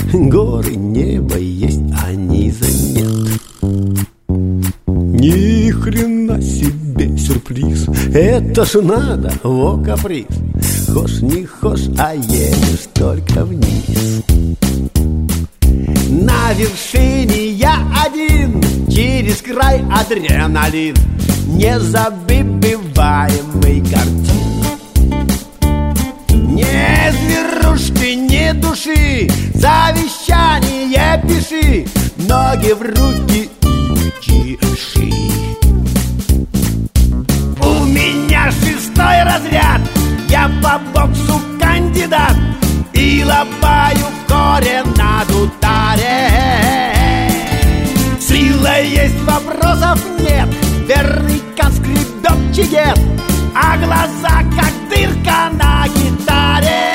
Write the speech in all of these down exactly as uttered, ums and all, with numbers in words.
Горы, небо есть, а низа нет. Ни хрена себе сюрприз, это ж надо, во каприз. Хошь не хошь, а едешь только вниз. На вершине я один, через край адреналин, незабываемый картин. Ни зверушки, ни души, завещание пиши, ноги в руки и чеши. У меня шестой разряд, я по боксу кандидат и лобаю в коре на дутаре. Сила есть, вопросов нет, верный кан скребет чигет, а глаза как дырка на гитаре.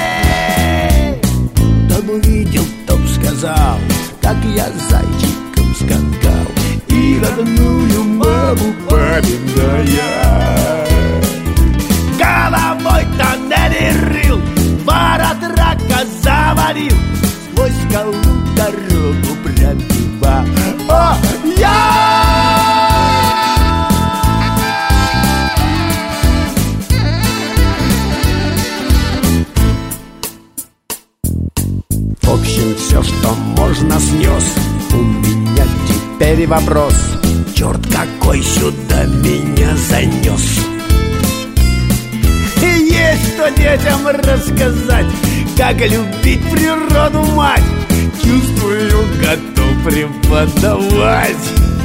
Кто бы видел, кто б сказал, как я зайчиком скакал и родную маму поминая. Головой тоннели рыл, ворот рака завалил, сквозь скалу дорогу пробива. О, я! В общем, все, что можно, снес. У меня теперь вопрос: черт какой сюда меня занес. И есть что детям рассказать, как любить природу, мать. Чувствую, готов преподавать.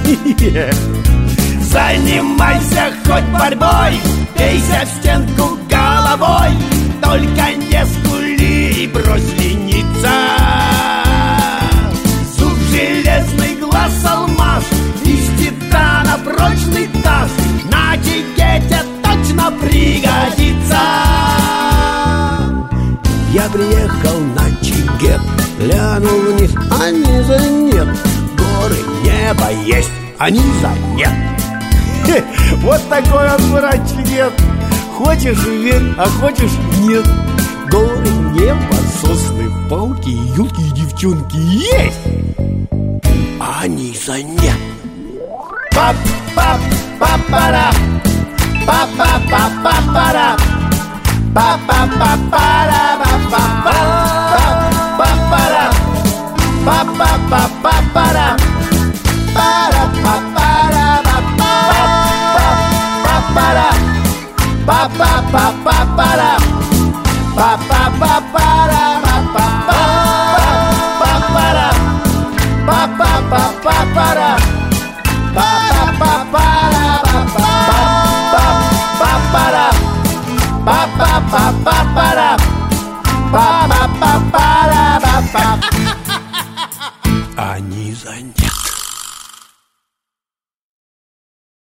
Занимайся хоть борьбой, бейся в стенку головой, только не скули и брось лениться. Зуб железный, глаз алмаз, из титана прочный таз, на чигете точно пригодится. Я приехал на чигет, глянул вниз, а низа нет. Горы, небо есть, а низа нет. Хе, вот такой он брат чигет. Хочешь верь, а хочешь нет. Горы, небо, сосны, палки, елки и девчонки есть, а низа нет. Па-па-па-пара, па-па-па-па-пара, па-па-па-пара, па-па-па-пара, па-па-па-па-пара, пара-па-пара, па-па-па-пара, па-па-па-па-пара, па-па-па-пара, па-па-па-пара, па-па-па-пара, па-па-па-пара, па-па-па-пара, па-па-па-пара, па-па-па-пара, па-па-па-пара, па-па-па-пара, па-па.